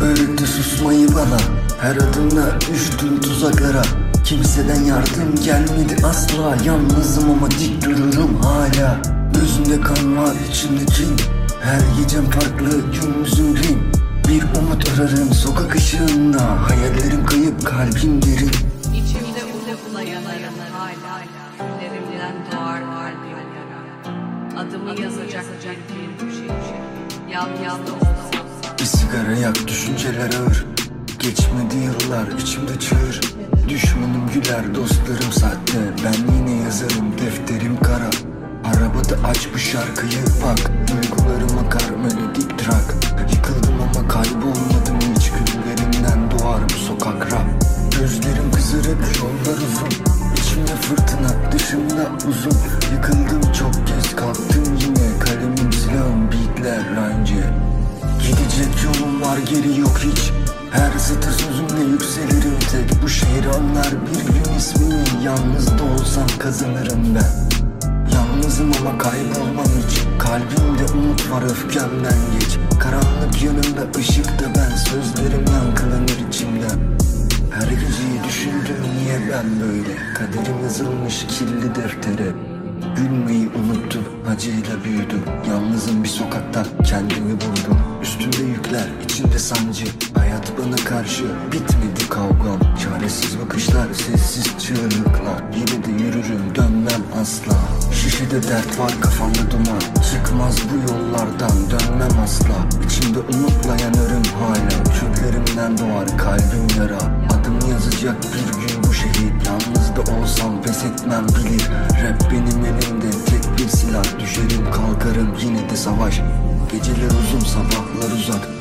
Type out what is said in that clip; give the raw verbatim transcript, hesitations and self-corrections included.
Öğretti susmayı bana, her adımda düştüm tuzaklara. Kimseden yardım gelmedi asla, yalnızım ama dik dururum hala. Gözümde kan var, içimde kin, her gecem farklı, gündüzüm rim. Bir umut ararım sokak ışığında, hayallerim kayıp, kalbim derin. İçimde ule ula yanarım hala, küllerimden doğar kalbim yara. Adımı yazacak bir bir köşe, yalnız da olsam. Bir sigara yak, düşünceler ağır. Geçmedi yıllar, içimde çığır. Düşmanım güler, dostlarım sahte. Ben yine yazarım, defterim kara. Arabada aç bu şarkıyı bak, duygularım akar melodik track. Yıkıldım ama kaybolmadım hiç, küllerimden doğar bu sokak rap. Gözlerim kızarık, yollar uzun, İçimde fırtına, dışımda uzun. Yıkıldım çok kez, kalktım yine. Kalemim, silahım, beatler, rhyme. Gidecek yolum var, geri yok hiç. Her satır sözümle yükselirim tek. Bu şehir anlar bir gün ismini. Yalnız da olsam kazanırım ben. Yalnızım ama kaybolmam hiç. Kalbimde umut var, öfkemden geç. Karanlık yanımda, ışıkta ben. Sözlerim yankılanır içimden. Her geceyi düşündüm, niye ben böyle? Kaderim yazılmış kirli deftere. Gülmeyi unuttum, acıyla büyüdüm. Yalnızım bir sokakta kendimi buldum. Üstümde yükler, içinde sancı. Hayat bana karşı bitmedi kavgam. Çaresiz bakışlar, sessiz çığlıklar. Yine de yürürüm, dönmem asla. Şişede dert var, kafamda duman. Çıkmaz bu yollardan, dönmem asla. İçimde umutla yanarım hala. Küllerimden doğar kalbim yara. Adımı yazacak bir gün bu şehir. Yalnız da olsam pes etmem bilir. Rap benim elimde tek bir silah. Düşerim kalkarım yine de savaş. Geceler uzun, sabahlar uzak.